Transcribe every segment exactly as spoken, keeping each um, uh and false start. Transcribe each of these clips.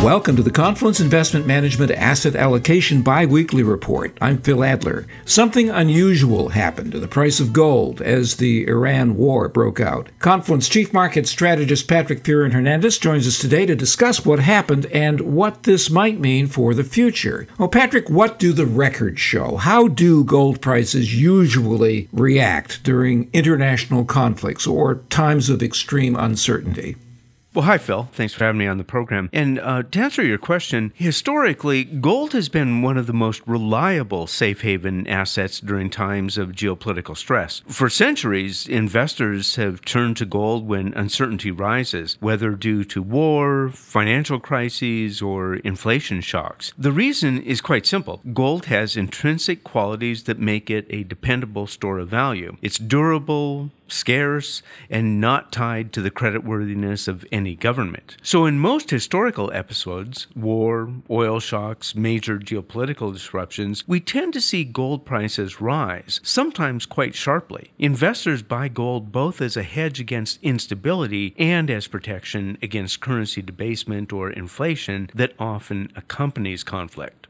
Welcome to the Confluence Investment Management Asset Allocation Biweekly Report. I'm Phil Adler. Something unusual happened to the price of gold as the Iran war broke out. Confluence Chief Market Strategist Patrick Fearon-Hernandez joins us today to discuss what happened and what this might mean for the future. Well, Patrick, what do the records show? How do gold prices usually react during international conflicts or times of extreme uncertainty? Well, hi, Phil. Thanks for having me on the program. And uh, to answer your question, historically, gold has been one of the most reliable safe haven assets during times of geopolitical stress. For centuries, investors have turned to gold when uncertainty rises, whether due to war, financial crises, or inflation shocks. The reason is quite simple. Gold has intrinsic qualities that make it a dependable store of value. It's durable, scarce, and not tied to the creditworthiness of any government. So in most historical episodes, war, oil shocks, major geopolitical disruptions, we tend to see gold prices rise, sometimes quite sharply. Investors buy gold both as a hedge against instability and as protection against currency debasement or inflation that often accompanies conflict.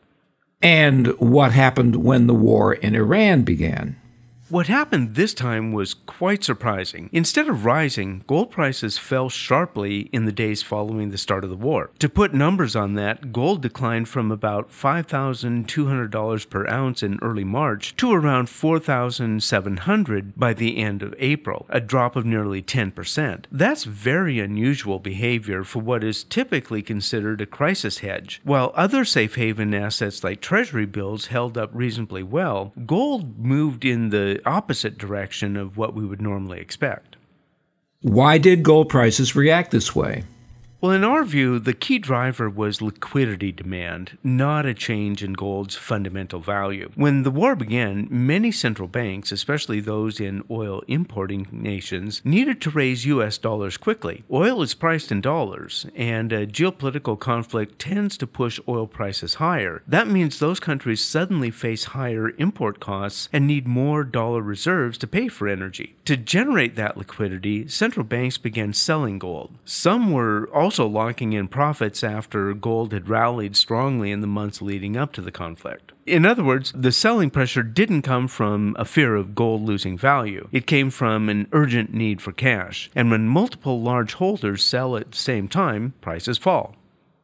And what happened when the war in Iran began? What happened this time was quite surprising. Instead of rising, gold prices fell sharply in the days following the start of the war. To put numbers on that, gold declined from about five thousand two hundred dollars per ounce in early March to around four thousand seven hundred dollars by the end of April, a drop of nearly ten percent. That's very unusual behavior for what is typically considered a crisis hedge. While other safe haven assets like treasury bills held up reasonably well, gold moved in the opposite direction of what we would normally expect. Why did gold prices react this way? Well, in our view, the key driver was liquidity demand, not a change in gold's fundamental value. When the war began, many central banks, especially those in oil importing nations, needed to raise U S dollars quickly. Oil is priced in dollars, and a geopolitical conflict tends to push oil prices higher. That means those countries suddenly face higher import costs and need more dollar reserves to pay for energy. To generate that liquidity, central banks began selling gold. Some were also also locking in profits after gold had rallied strongly in the months leading up to the conflict. In other words, the selling pressure didn't come from a fear of gold losing value. It came from an urgent need for cash. And when multiple large holders sell at the same time, prices fall.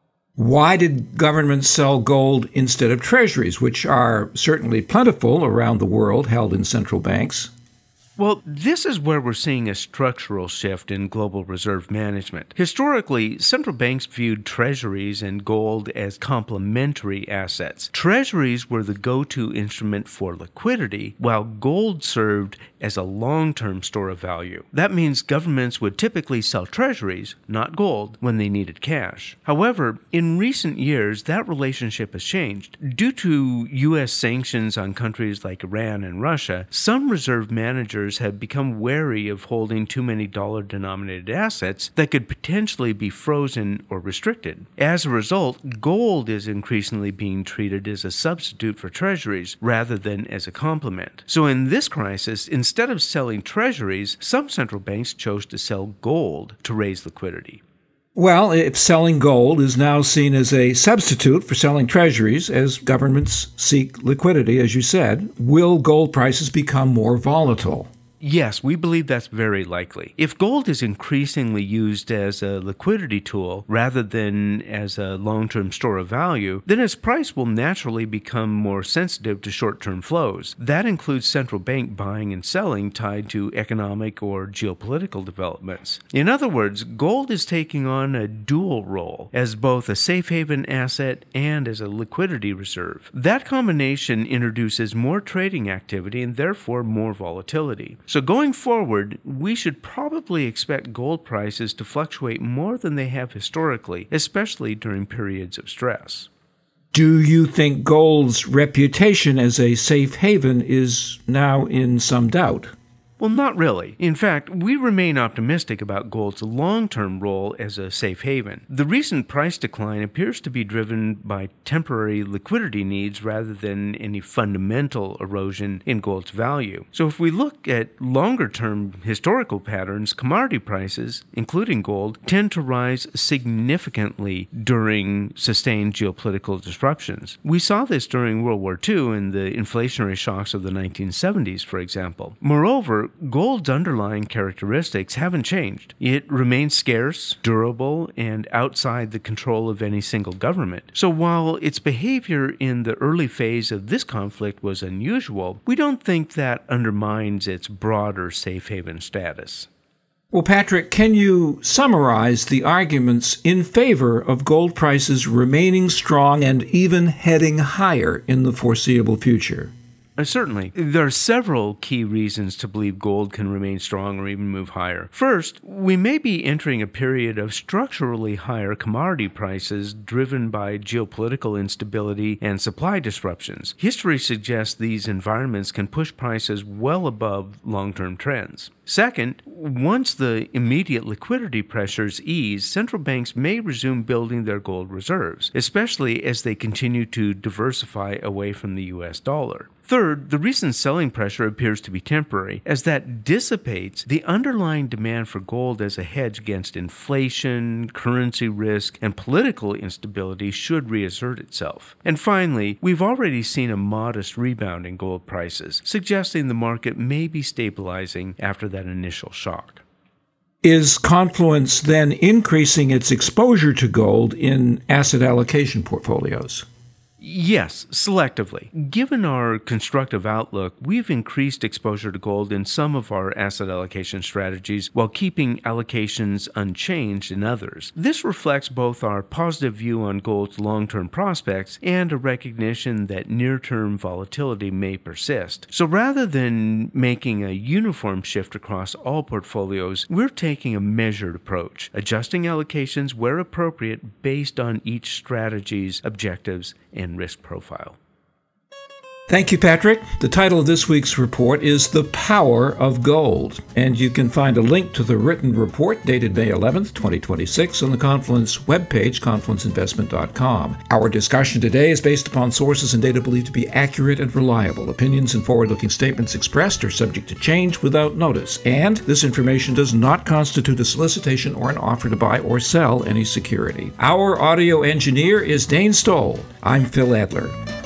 Why did governments sell gold instead of treasuries, which are certainly plentiful around the world, held in central banks? Well, this is where we're seeing a structural shift in global reserve management. Historically, central banks viewed treasuries and gold as complementary assets. Treasuries were the go-to instrument for liquidity, while gold served as a long-term store of value. That means governments would typically sell treasuries, not gold, when they needed cash. However, in recent years, that relationship has changed. Due to U S sanctions on countries like Iran and Russia, some reserve managers have become wary of holding too many dollar-denominated assets that could potentially be frozen or restricted. As a result, gold is increasingly being treated as a substitute for treasuries rather than as a complement. So in this crisis, instead of selling treasuries, some central banks chose to sell gold to raise liquidity. Well, if selling gold is now seen as a substitute for selling treasuries as governments seek liquidity, as you said, will gold prices become more volatile? Yes, we believe that's very likely. If gold is increasingly used as a liquidity tool rather than as a long-term store of value, then its price will naturally become more sensitive to short-term flows. That includes central bank buying and selling tied to economic or geopolitical developments. In other words, gold is taking on a dual role as both a safe haven asset and as a liquidity reserve. That combination introduces more trading activity and therefore more volatility. So going forward, we should probably expect gold prices to fluctuate more than they have historically, especially during periods of stress. Do you think gold's reputation as a safe haven is now in some doubt? Well, not really. In fact, we remain optimistic about gold's long-term role as a safe haven. The recent price decline appears to be driven by temporary liquidity needs rather than any fundamental erosion in gold's value. So if we look at longer-term historical patterns, commodity prices, including gold, tend to rise significantly during sustained geopolitical disruptions. We saw this during World War Two and the inflationary shocks of the nineteen seventies, for example. Moreover, gold's underlying characteristics haven't changed. It remains scarce, durable, and outside the control of any single government. So while its behavior in the early phase of this conflict was unusual, we don't think that undermines its broader safe haven status. Well, Patrick, can you summarize the arguments in favor of gold prices remaining strong and even heading higher in the foreseeable future? Uh, certainly. There are several key reasons to believe gold can remain strong or even move higher. First, we may be entering a period of structurally higher commodity prices driven by geopolitical instability and supply disruptions. History suggests these environments can push prices well above long-term trends. Second, once the immediate liquidity pressures ease, central banks may resume building their gold reserves, especially as they continue to diversify away from the U S dollar. Third, the recent selling pressure appears to be temporary. As that dissipates, the underlying demand for gold as a hedge against inflation, currency risk, and political instability should reassert itself. And finally, we've already seen a modest rebound in gold prices, suggesting the market may be stabilizing after that initial shock. Is Confluence then increasing its exposure to gold in asset allocation portfolios? Yes, selectively. Given our constructive outlook, we've increased exposure to gold in some of our asset allocation strategies while keeping allocations unchanged in others. This reflects both our positive view on gold's long-term prospects and a recognition that near-term volatility may persist. So rather than making a uniform shift across all portfolios, we're taking a measured approach, adjusting allocations where appropriate based on each strategy's objectives and risk profile. Thank you, Patrick. The title of this week's report is The Power of Gold, and you can find a link to the written report dated May eleventh, twenty twenty-six on the Confluence webpage, confluence investment dot com. Our discussion today is based upon sources and data believed to be accurate and reliable. Opinions and forward-looking statements expressed are subject to change without notice, and this information does not constitute a solicitation or an offer to buy or sell any security. Our audio engineer is Dane Stoll. I'm Phil Adler.